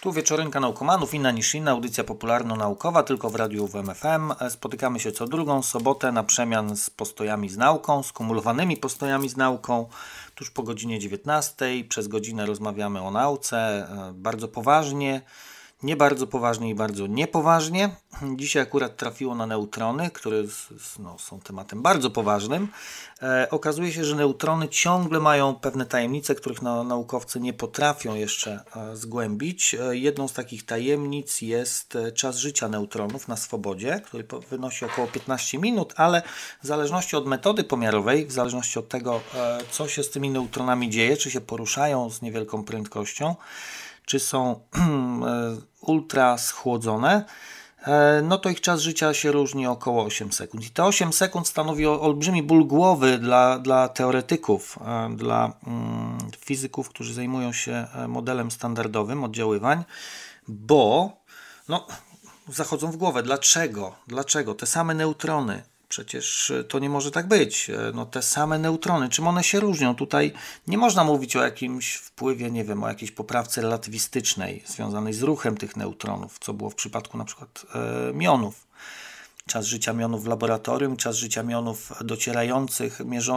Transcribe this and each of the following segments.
Tu Wieczorynka Naukomanów, inna niż inna, audycja popularno-naukowa, tylko w radiu WMFM. Spotykamy się co drugą sobotę na przemian z postojami z nauką, skumulowanymi postojami z nauką, tuż po godzinie 19. Przez godzinę rozmawiamy o nauce, bardzo poważnie, nie bardzo poważnie i bardzo niepoważnie. Dzisiaj akurat trafiło na neutrony, które są tematem bardzo poważnym. Okazuje się, że neutrony ciągle mają pewne tajemnice, których naukowcy nie potrafią jeszcze zgłębić. Jedną z takich tajemnic jest czas życia neutronów na swobodzie, który wynosi około 15 minut, ale w zależności od metody pomiarowej, w zależności od tego, co się z tymi neutronami dzieje, czy się poruszają z niewielką prędkością, czy są ultra schłodzone, no to ich czas życia się różni około 8 sekund. I te 8 sekund stanowi olbrzymi ból głowy dla teoretyków, dla fizyków, którzy zajmują się modelem standardowym oddziaływań, bo zachodzą w głowę. Dlaczego? Te same neutrony. Przecież to nie może tak być. Te same neutrony, czym one się różnią? Tutaj nie można mówić o jakimś wpływie, o jakiejś poprawce relatywistycznej związanej z ruchem tych neutronów, co było w przypadku na przykład mionów. Czas życia mionów w laboratorium, czas życia mionów docierających,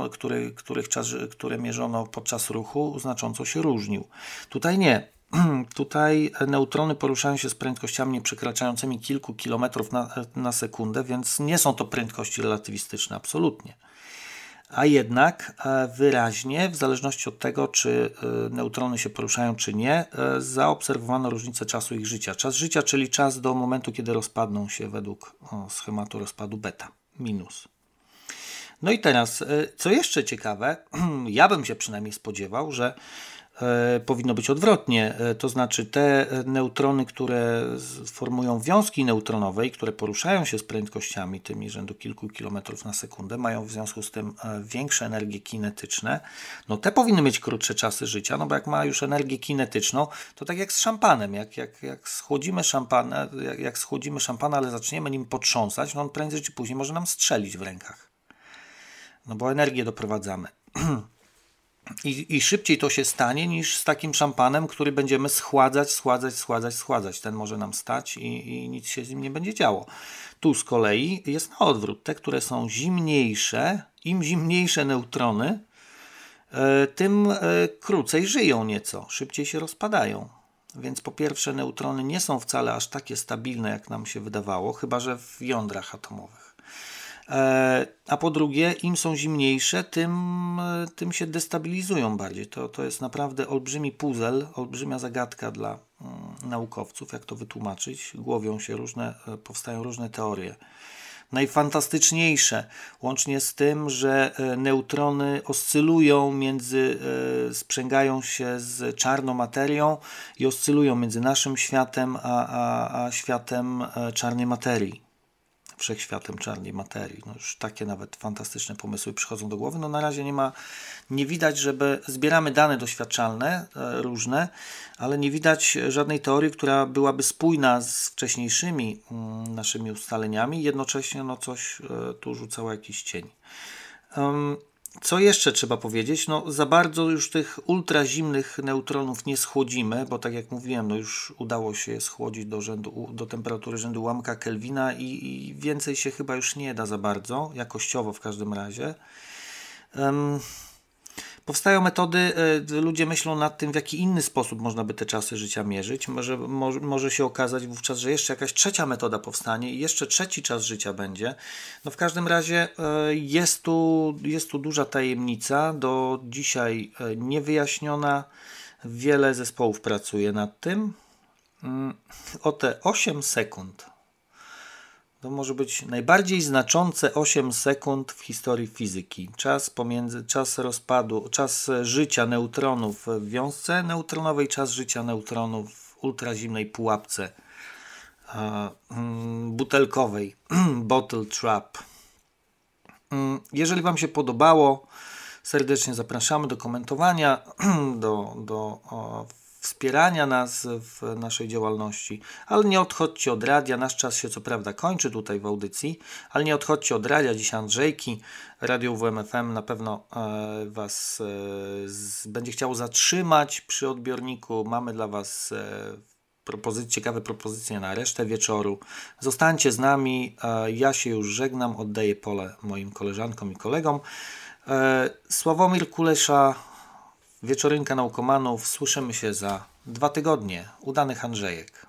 które mierzono podczas ruchu, znacząco się różnił. Tutaj nie. Tutaj neutrony poruszają się z prędkościami nie przekraczającymi kilku kilometrów na sekundę, więc nie są to prędkości relatywistyczne, absolutnie. A jednak wyraźnie, w zależności od tego, czy neutrony się poruszają, czy nie, zaobserwowano różnicę czasu ich życia. Czas życia, czyli czas do momentu, kiedy rozpadną się według schematu rozpadu beta, minus. No i teraz, co jeszcze ciekawe, ja bym się przynajmniej spodziewał, że powinno być odwrotnie, to znaczy te neutrony, które formują wiązki neutronowe i które poruszają się z prędkościami tymi rzędu kilku kilometrów na sekundę, mają w związku z tym większe energie kinetyczne, te powinny mieć krótsze czasy życia, bo jak ma już energię kinetyczną, to tak jak z szampanem, jak schłodzimy szampana, ale zaczniemy nim potrząsać, on prędzej czy później może nam strzelić w rękach, bo energię doprowadzamy. I szybciej to się stanie niż z takim szampanem, który będziemy schładzać. Ten może nam stać i nic się z nim nie będzie działo. Tu z kolei jest na odwrót. Te, które są zimniejsze, im zimniejsze neutrony, tym krócej żyją nieco, szybciej się rozpadają. Więc po pierwsze neutrony nie są wcale aż takie stabilne, jak nam się wydawało, chyba że w jądrach atomowych. A po drugie, im są zimniejsze, tym się destabilizują bardziej. To jest naprawdę olbrzymi puzzle, olbrzymia zagadka dla naukowców, jak to wytłumaczyć. Głowią się powstają różne teorie. Najfantastyczniejsze, łącznie z tym, że neutrony oscylują sprzęgają się z czarną materią i oscylują między naszym światem a światem czarnej materii. Wszechświatem czarnej materii. Już takie nawet fantastyczne pomysły przychodzą do głowy. Na razie nie widać, żeby zbieramy dane doświadczalne różne, ale nie widać żadnej teorii, która byłaby spójna z wcześniejszymi naszymi ustaleniami. Jednocześnie coś tu rzucało jakiś cień. Co jeszcze trzeba powiedzieć? Za bardzo już tych ultrazimnych neutronów nie schłodzimy, bo tak jak mówiłem, już udało się je schłodzić do temperatury rzędu ułamka Kelwina i więcej się chyba już nie da za bardzo, jakościowo w każdym razie. Powstają metody, ludzie myślą nad tym, w jaki inny sposób można by te czasy życia mierzyć. Może się okazać wówczas, że jeszcze jakaś trzecia metoda powstanie i jeszcze trzeci czas życia będzie. W każdym razie jest tu duża tajemnica, do dzisiaj niewyjaśniona. Wiele zespołów pracuje nad tym. O te 8 sekund. To może być najbardziej znaczące 8 sekund w historii fizyki. Czas życia neutronów w wiązce neutronowej, czas życia neutronów w ultrazimnej pułapce butelkowej, bottle trap. Jeżeli Wam się podobało, serdecznie zapraszamy do komentowania, do wspierania nas w naszej działalności, ale nie odchodźcie od radia. Nasz czas się co prawda kończy tutaj w audycji, ale nie odchodźcie od radia. Dziś Andrzejki, Radio WMFM na pewno Was będzie chciało zatrzymać przy odbiorniku. Mamy dla Was ciekawe propozycje na resztę wieczoru. Zostańcie z nami. Ja się już żegnam, oddaję pole moim koleżankom i kolegom. Sławomir Kulesza, Wieczorynka Naukomanów. Słyszymy się za 2 tygodnie. Udanych Andrzejek.